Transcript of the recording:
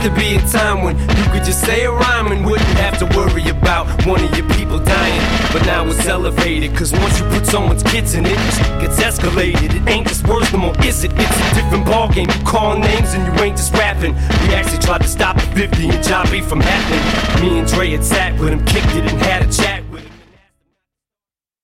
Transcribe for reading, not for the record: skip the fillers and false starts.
to be a time when you could just say a rhyme and wouldn't have to worry about one of your people dying. But now it's elevated, cause once you put someone's kids in it, it gets escalated. It ain't just words no more, is it? It's a different ballgame. You call names and you ain't just rapping. We actually tried to stop the 50 and Job B from happening. Me and Dre had sat with him, kicked it and had a chat with